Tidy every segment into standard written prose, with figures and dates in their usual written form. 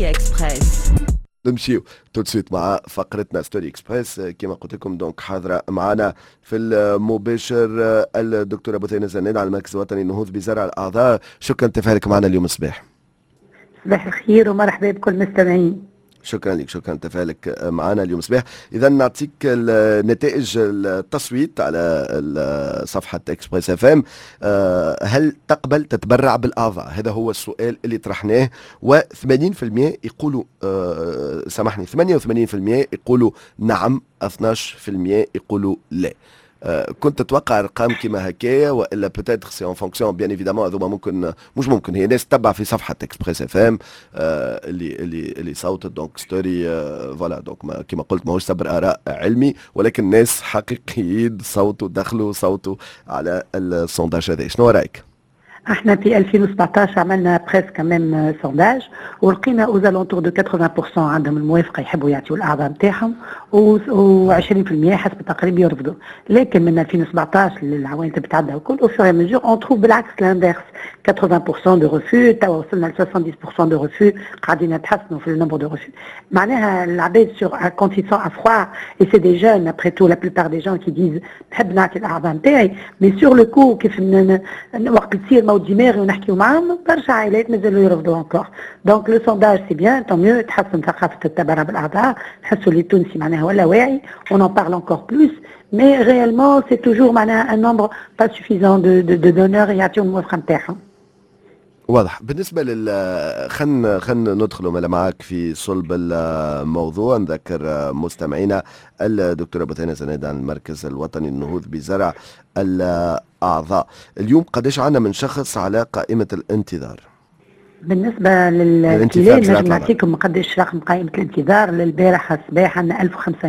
ستوري اكسبريس. نمشيو تو سويت مع فقرتنا ستوري اكسبريس. كما قلت لكم دونك حاضره معنا في المباشر الدكتوره بثينه زناد على المركز الوطني للنهوض بزرع الاعضاء. شكرا لتفاعلك معنا اليوم الصباح. صباح الخير ومرحبا بكل المستمعين. شكرا لك، شكرا تفاعلك معنا اليوم الصباح. اذا نعطيك نتائج التصويت على صفحه اكسبريس اف ام. هل تقبل تتبرع بالاعضاء؟ هذا هو السؤال اللي طرحناه، و80% يقولوا سامحني 88% يقولوا نعم، 12% يقولوا لا. كنت تتوقع ارقام كيما هكايا ولا بوتيتر سي اون فونكسيون بيان ايفيدامون هذوما ممكن مش ممكن هي ناس تتبع في صفحه اكسبريس اف ام اللي صوتت دونك ستوري فوالا دونك كيما قلت ماهوش صبر اراء علمي، ولكن ناس حقيقيين صوتوا دخلوا صوتوا على السونداج هذا. شنو رايك؟ احنا في 2017 عملنا بريسك ميم سونداج ولقينا اوزالونتور دو 80% عندهم الموافقه يحبوا يعطيوا الاعضاء نتاعهم، و20% حسب التقريب يرفضوا. لكن من 2017 للعوام اللي بتعدى الكل او فور ميزور اون تروف بالعكس لانديرس 80% دو ريفو، توا وصلنا ل 70% دو ريفو، قاعدين نتحسنوا في النمبر دو ريفو. معناها العباد سور كونت ils sont à froid et c'est des jeunes après tout la plupart des gens qui disent نحب نعطي الاعضاء نتاعي، مي سور لو كو كيف وقت تصير موت دماغي ونحكيو معاهم برشا عائلات مازالوا يرفضوا انكور. دونك لو سونداج سي بيان طون ميو، تحسن ثقافه التبرع بالاعضاء، نحسوا اللي التونسي معناها ولا واعي، on en parle encore plus mais réellement c'est toujours معناها un nombre pas suffisant de donneurs يعطيو الموافقه نتاعهم. واضح. بالنسبة خلنا ندخلوا معك في صلب الموضوع. نذكر مستمعينا الدكتورة بثينه زناد عن المركز الوطني للنهوض بزرع الأعضاء. اليوم قديش عنا من شخص على قائمة الانتظار؟ بالنسبة للكلاب نجم نعطيكم قديش رقم قائمة الانتظار. للبارحة الصباح عندنا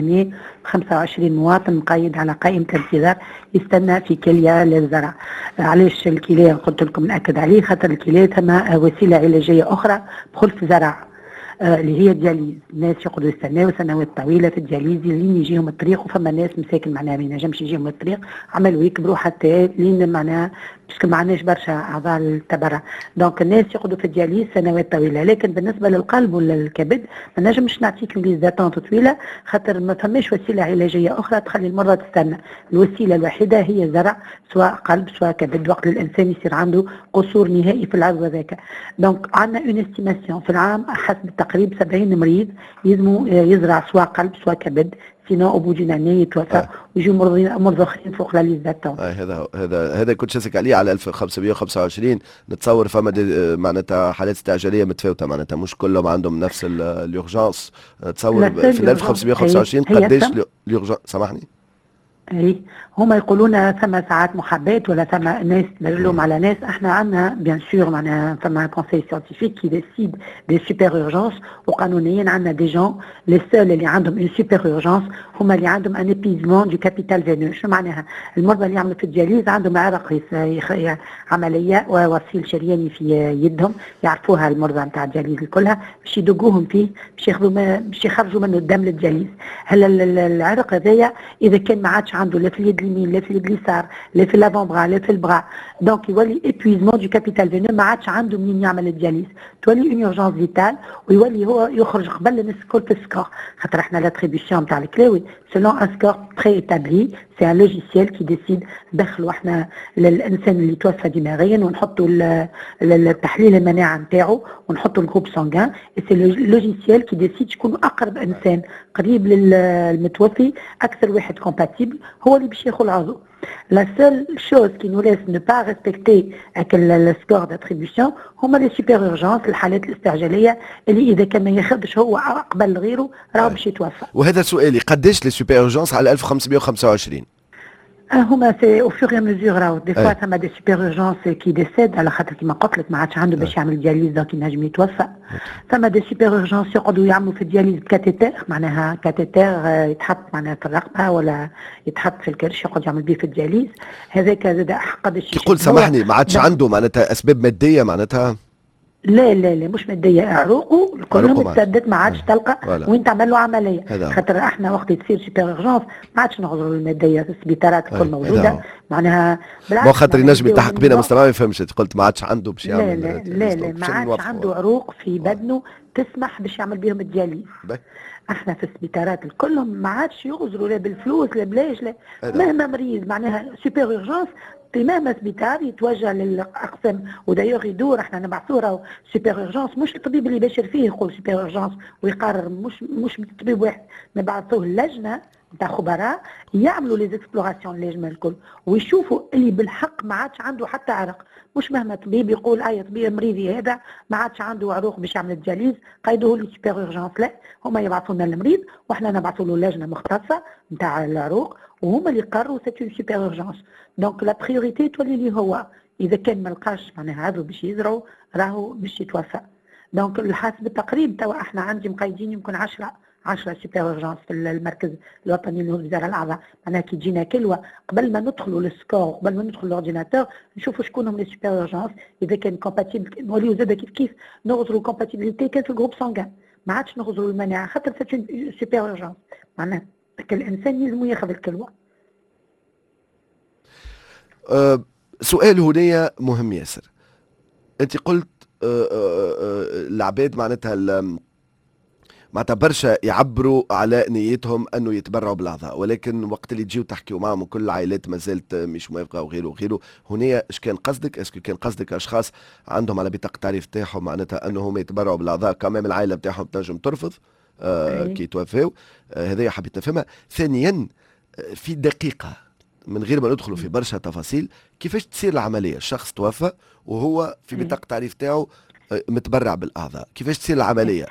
1525 مواطن مقيد على قائمة الانتظار يستنى في كلية للزرع. علاش الكلية قلت لكم نأكد عليه؟ خاطر الكلية ثم وسيلة علاجية أخرى بخلف زرع اللي هي الدياليز. الناس يقعدوا يستناو سنوات طويله في الدياليز لين يجيهم الطريق، وفما ناس مساكن معناها ما ينجمش يجيهم الطريق، عملوا يكبروا حتى لين معناها باسكو ما عندناش برشا اعضاء التبرع. دونك الناس يقعدوا في الدياليز سنوات طويله. لكن بالنسبه للقلب ولا الكبد ما نجمش نعطيك ليز داتونت طويله، خاطر ما فماش وسيله علاجيه اخرى تخلي المرضى تستنى. الوسيله الوحيده هي زرع، سواء قلب سواء كبد، وقت الانسان يصير عنده قصور نهائي في العضو هذاك. دونك عندنا اون استيماسيون في العام حسب التقريب 70 مريض يلزموا يزرع سواء قلب سواء كبد، سينو او بوجي ناني يتوفى ويجوا مرضى اخرين فوق لا ليست داتون. هذا كنت شاسك عليه على 1525. نتصور فما معناتها حالات استعجاليه متفاوته، معناتها مش كلهم عندهم نفس اليورجانس. تصور في 1525 قديش اليورجانس؟ سامحني. اي هما يقولون ثم ساعات محابات ولا ثم ناس نلوم على ناس. احنا عندنا بيان سور معناها ثم كونساي سيانتيفيك كي ديسيد دي سوبر اورجانس، وقانونيا عندنا دي جون لي سول اللي عندهم اون سوبر اورجانس هما اللي عندهم ان ايبيزمون دو كابيتال فينو. شنو معناها؟ المرضى اللي يعملوا في الدياليز عندهم عرق عمليه ووصيل شرياني في يدهم يعرفوها المرضى نتاع الدياليز كلها، باش يدقوهم فيه باش يخرجوا منه الدم للدياليز. هلا العرق هذايا اذا كان ما عادش عنده لا في اليد اليمين لا في اليد اليسار لا في لافون برا لا في البرا، دونك يولي ايبويزمون دو كابيتال فينو، ما عادش عنده منين يعمل الدياليز، تولي اون اورجانس فيتال، ويولي هو يخرج قبل الناس الكل في السكور. خاطر احنا لاتريبيسيون نتاع الكلاوي سيلون ان سكور بري ايتابلي، سي ان لوجيسيال كي ديسيد ندخلوا احنا للانسان اللي توفى دماغيا ونحطوا التحليل المناعه نتاعو ونحطوا الجروب سانغان، سي لوجيسيال كي ديسيد شكون اقرب انسان قريب للمتوفي، اكثر واحد كومباتيبل هو اللي باش ياخذ العضو. La seule chose qui nous laisse ne pas respecter le score d'attribution هما les super urgences، الحالات الاستعجاليه اللي اذا كان ما ياخذش هو قبل غيره راه باش يتوفى. وهذا سؤالي، قداش لي سوبر اورجانس على 1525؟ هما سي او فور ميزور راهو دي فوا ثما دي سوبر اورجانس كي ديسيد على خاطر كيما قلت لك ما عادش عنده باش يعمل دياليز دونك ينجم يتوفى. ثما دي سوبر اورجانس يقعدوا يعملوا في الدياليز بكاتيتير، معناها كاتيتير يتحط معناها في الرقبه ولا يتحط في الكرش يقعد يعمل به في الدياليز. هذاك زاد قداش يقول سامحني ما عادش عنده معناتها اسباب ماديه معناتها لا لا لا مش ماديه، عروقه كلهم اتسدت، ما عادش تلقى وين تعمل له عمليه. خاطر احنا وقت تصير سوبر اورجونس ما عادش نغزروا الماديه في السبيطارات الكل موجوده معناها. بالعكس ما خاطر ينجم يلتحق بينا مستمع ما يفهمش، قلت ما عادش عنده باش يعمل. لا ما عادش عنده عروق في بدنه تسمح باش يعمل بهم الدياليز. احنا في السبيطارات الكلهم ما عادش يغزروا لا بالفلوس لا بلاش لا، مهما مريض معناها سوبر اورجونس مهما سبيطار يتوجه للاقسام. ودايوغ يدور احنا نبعثوا راهو سوبر اورجونس مش الطبيب اللي يباشر فيه يقول سوبر اورجونس ويقرر، مش طبيب واحد، نبعثوه لجنه نتاع خبراء يعملوا لي زيكسبلوراسيون اللجنه الكل ويشوفوا اللي بالحق ما عادش عنده حتى عرق. مش مهما طبيب يقول اي طبيب مريضي هذا ما عادش عنده عروق باش يعمل الدياليز قيدوه لي سوبر اورجونس، لا هما يبعثوا لنا المريض واحنا نبعثوا له لجنه مختصه نتاع العروق وهما اللي يقرروا سيت سوبر اورجونس. دونك لا بريوريتي تولي لي هو اذا كان ما لقاش معناها عضو باش يزرعوا راهو باش يتوفى. دونك الحاسب التقريب توا احنا عندي مقيدين يمكن 10 سوبر اورجونس في المركز الوطني للوزاره الاعضاء. معناها كي تجينا كلوه قبل ما ندخلوا للسكور قبل ما ندخلوا لورديناتور نشوفوا شكون هم لي سوبر اورجونس اذا كان كومباتيبل. نوليو زاد كيف نغزروا الكومباتيبيليتي كان في الجروب سانغان، ما عادش نغزروا المناعه خاطر سيت سوبر اورجونس معناها الانسان يلزم ياخذ الكلوه. سؤال هنا مهم ياسر. انت قلت العباد معناتها برشا يعبروا على نيتهم انه يتبرعوا بالاعضاء، ولكن وقت اللي تجيو تحكيوا معهم وكل العائلات ما زالت مش موافقه وغيره وغيره. هنا اش كان قصدك؟ اسكو كان قصدك اشخاص عندهم على بطاقه التعريف تاعهم معناتها انهم يتبرعوا بالاعضاء كمان العائله تاعهم تنجم ترفض كي توفاو؟ هذايا حبيت نفهمها. ثانيا في دقيقه من غير ما ندخلوا في برشا تفاصيل، كيفاش تصير العمليه؟ الشخص توفى وهو في بطاقه التعريف تاعو متبرع بالاعضاء، كيفاش تصير العمليه؟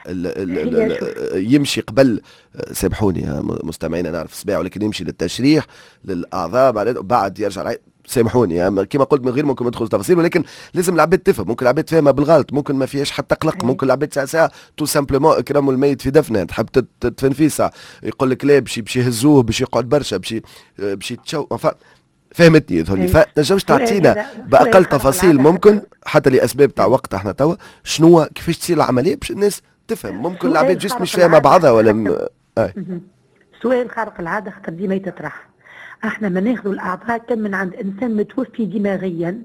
يمشي قبل، سامحوني مستمعينا نعرف صباع، ولكن يمشي للتشريح للاعضاء بعد يرجع. سامحوني كما قلت من غير ممكن ندخل تفاصيل، ولكن لازم العباد تفهم. ممكن العباد تفهمها بالغلط، ممكن ما فيهاش حتى قلق، ممكن العباد ساعه تو سامبلومون اكرموا الميت في دفنه تحب تدفن فيه ساعه يقول لك لا باش يهزوه باش يقعد برشا باش يتشو. فهمتني ذولي؟ فنجمش تعطينا باقل تفاصيل ممكن حتى لاسباب تاع وقت احنا توا شنو كيفاش تصير العمليه باش الناس تفهم؟ ممكن العباد جست مش فاهمه بعضها ولا سؤال خارق العاده خاطر ديما يتطرح. احنا ما ناخذوا الاعضاء كان من عند انسان متوفي دماغيا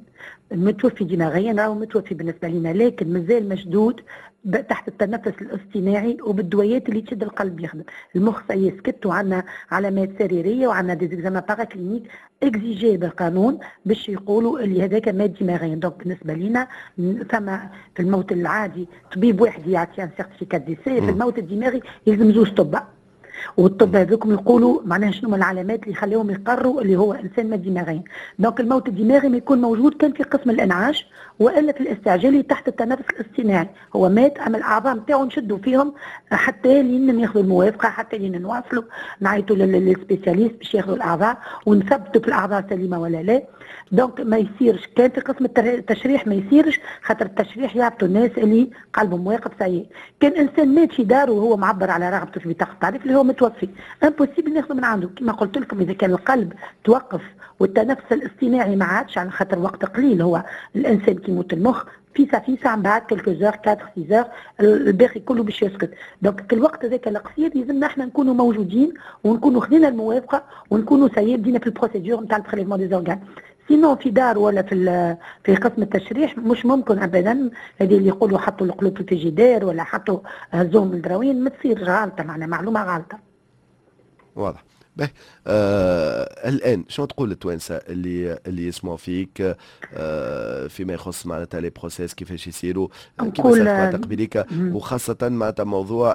راهو متوفي بالنسبه لنا، لكن مازال مشدود تحت التنفس الاصطناعي وبالدويات اللي تشد القلب يخدم، المخ سيسكت وعندنا علامات سريريه وعندنا ديزيكزامان باراكلينيك اكزيجي بالقانون باش يقولوا اللي هذاك مات دماغيا. دونك بالنسبه لنا فما في الموت العادي طبيب واحد يعطي ان سيرتيفيكات ديسي، في الموت الدماغي يلزم زوج طباء، والطب هذوكم يقولوا معناها شنو العلامات اللي يخليهم يقرروا اللي هو انسان مات دماغيا. دونك الموت الدماغي ما يكون موجود كان في قسم الانعاش والا في الاستعجالي تحت التنفس الاصطناعي، هو مات اما الاعضاء نتاعو نشدوا فيهم حتى لين ياخذوا الموافقه، حتى لين نواصلوا نعيطوا للسبيسياليست باش ياخذوا الاعضاء ونثبتوا في الاعضاء سليمه ولا لا. دونك ما يصيرش كان في قسم التشريح ما يصيرش خاطر التشريح يعطوا الناس اللي قلبهم واقف سيء. كان انسان مات في داره وهو معبر على رغبته في بطاقه التعريف اللي هو متوفي امبوسيبل ناخذ من عنده. كما قلت لكم اذا كان القلب توقف والتنفس الاصطناعي ما عادش على خاطر وقت قليل، هو الانسان كي يموت المخ فيسا من بعد كلكو 4 الباقي كله باش يسكت. دونك الوقت هذاك القصير يلزمنا احنا نكونوا موجودين ونكونوا خذينا الموافقه ونكونوا بدينا في البروسيدور نتاع البريليفمون دي زورغان. سينو في دار ولا في قسم التشريح مش ممكن ابدا. هذه اللي يقولوا حطوا القلوب في الفيجيدير ولا حطوا هزوم الدراوين ما تصير غلطه، معناها معلومه غلطه. واضح. به الان شنو تقول للتوانسه اللي يسمعوا فيك فيما يخص معناتها لي بروسيس كيفاش يصيروا كيما تقبيليك، وخاصه معناتها موضوع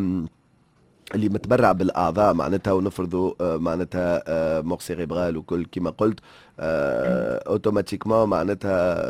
اللي متبرع بالاعضاء معناتها ونفرضوا معناتها مخ سيريبرال وكل كما قلت اوتوماتيكمون معناتها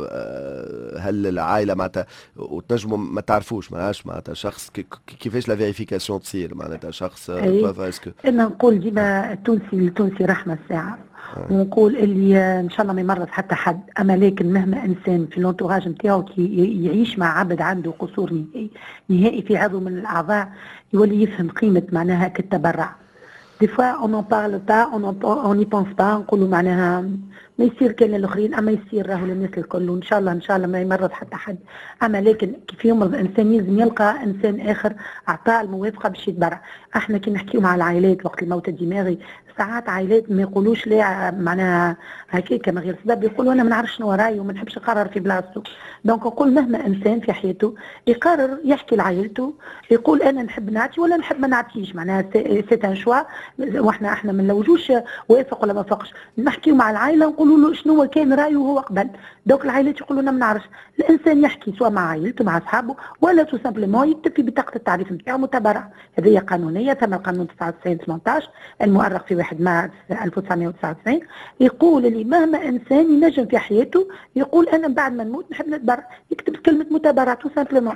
هل العائله معناتها وتنجموا ما تعرفوش معناتها شخص كيفاش لا فيريفيكاسيون تصير معناتها شخص اسكو انا نقول ديما التونسي رحمه الساعه ونقول اللي ان شاء الله ما يمرض حتى حد، اما لكن مهما انسان في الانتوراج نتاعو كي يعيش مع عبد عنده قصور نهائي في عضو من الاعضاء يولي يفهم قيمه معناها كالتبرع. دي فوا اون ان بارل با اون ني بونس با، نقولوا معناها ما يصير كان للاخرين، اما يصير راهو للناس الكل، وان شاء الله ان شاء الله ما يمرض حتى حد. اما لكن كيف يمرض الانسان لازم يلقى انسان اخر اعطاه الموافقه باش يتبرع. احنا كي نحكيو مع العائلات وقت الموت الدماغي، ساعات عائلات ما يقولوش لا معناها هكاك من غير سبب، يقولوا انا ما نعرفش شنو رايي وما نحبش نقرر في بلاصتو. دونك نقول مهما انسان في حياته يقرر يحكي لعائلته، يقول انا نحب نعطي ولا نحب ما نعطيش، معناها سي ان شوا، واحنا ما نلوجوش وافق ولا ما وافقش، نحكيو مع العائله نقولوا له شنو هو كان رايه وهو قبل. دونك العائلات يقولوا لنا ما نعرفش، الانسان يحكي سواء مع عائلته مع اصحابه ولا تو سامبلومون يكتب في بطاقه التعريف نتاعو متبرع. هذه قانونيه، ثم القانون 99 18 المؤرخ في 1 مارس 1999 يقول اللي مهما انسان ينجم في حياته يقول انا بعد ما نموت نحب نتبرع، يكتب كلمه متبرع تو سامبلومون.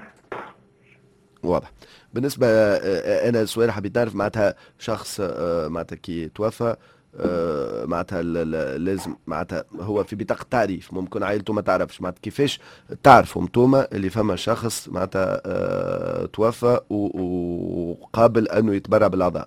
واضح. بالنسبة أنا السؤال حبيت نعرف معناتها شخص معناتها كي توفى معناتها لازم معناتها هو في بطاقة تعريف، ممكن عائلته ما تعرفش، معناتها كيفاش تعرفوا انتوما اللي فما شخص معناتها توفى وقابل أنه يتبرع بالأعضاء؟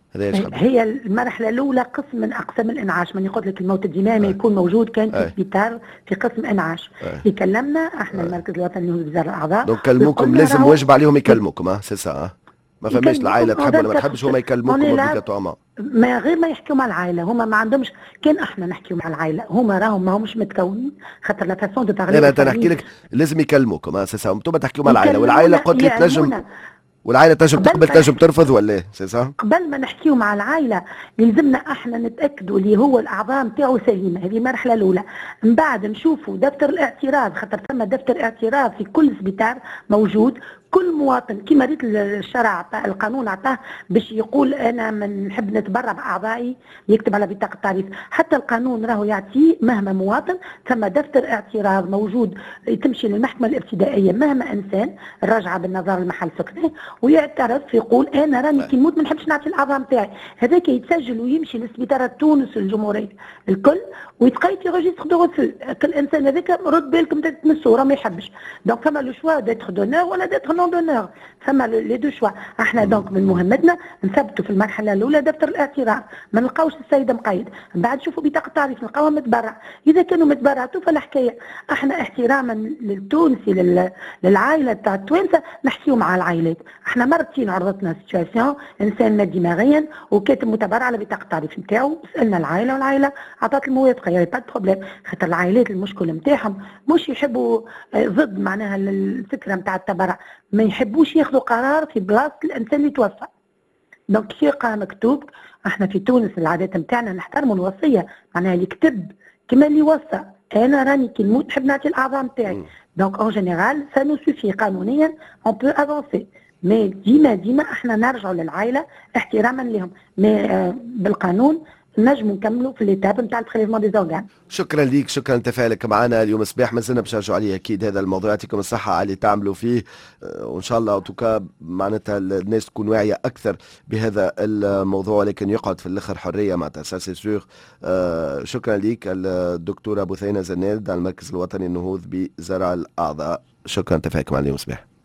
هي المرحله الاولى قسم من اقسام الانعاش، من يقول لك الموت الدماغي ما يكون موجود كان في سبيطار في قسم انعاش. يكلمنا احنا المركز الوطني لوزاره الاعضاء، دونك كلموكم، لازم واجب عليهم يكلموكم سي سا، ما فماش العائله تحب ولا ما تحبش، هما يكلموكم اوبليغاتوارمون. ما غير ما يحكيوا مع العائله، هما ما عندهمش، كان احنا نحكيوا مع العائله، هما راهم ما همش متكونين خاطر لا فاسون دو بارلي. لا نحكي لك لازم يكلموكم سي سا، انتم تحكيوا مع العائله والعائله قلت لي تنجم، والعائله تنجم تقبل تنجم ترفض ولا ايه سي سا؟ قبل ما نحكيو مع العائله يلزمنا احنا نتاكدوا اللي هو الاعضاء نتاعو سليمه، هذه المرحله الاولى. من بعد نشوفوا دفتر الاعتراف، خاطر ثم دفتر اعتراف في كل سبيطار موجود، كل مواطن كما ريت الشرع القانون عطاه باش يقول انا من نحب نتبرع باعضائي يكتب على بطاقه التعريف. حتى القانون راهو يعطيه مهما مواطن ثم دفتر اعتراف موجود، تمشي للمحكمه الابتدائيه مهما انسان الراجعه بالنظر لمحل سكنه ويعترف يقول انا راني كي نموت ما نحبش نعطي الاعضاء نتاعي، هذاك يتسجل ويمشي لسبيطارات تونس الجمهوريه الكل ويتقيد في روجيستر دو ريفو. كل انسان هذاك رد بالكم تمسوا راه ما يحبش، دونك فما لو شوا ديتر دونور ولا ديتر نون دونور، فما لي دو شوا. احنا دونك من مهمتنا نثبتوا في المرحله الاولى دفتر الاعتراف، ما نلقاوش السيده مقيد، من بعد نشوفوا بطاقه التعريف نلقاوها متبرع، اذا كانوا متبرعتوا فالحكايه. احنا احتراما للتونسي للعائله تاع التوانسه نحكيو مع العائلات. احنا مرتين عرضتنا سيتواسيون انسان مات دماغيا وكاتب متبرع على بطاقه التعريف نتاعو، سالنا العائله والعائله عطات الموافقه، يا با بروبليم. خاطر العائلات المشكل نتاعهم مش يحبوا ضد معناها الفكره نتاع التبرع، ما يحبوش ياخذوا قرار في بلاصه الانسان اللي توفى. دونك كي يلقى مكتوب، احنا في تونس العادات نتاعنا نحترموا الوصيه، معناها اللي كتب كما اللي وصى انا راني كي نموت نحب نعطي الاعضاء نتاعي. دونك اون جينيرال سا نو سوفي قانونيا اون بو افونسي، مي ديما احنا نرجعوا للعائله احتراما لهم، مي بالقانون نجموا نكملوا في ليتاب نتاع البريليفمون دي زورغان. شكرا ليك، شكرا لتفاعلك معنا اليوم صباح، مازلنا باش نرجعوا عليه اكيد هذا الموضوع، يعطيكم الصحه على اللي تعملوا فيه، وان شاء الله توكا معناتها الناس تكون واعيه اكثر بهذا الموضوع، لكن يقعد في الاخر حريه معناتها سا سي سور. شكرا ليك الدكتوره بثينه زناد على المركز الوطني للنهوض بزرع الاعضاء، شكرا لتفاعلك معنا اليوم صباح.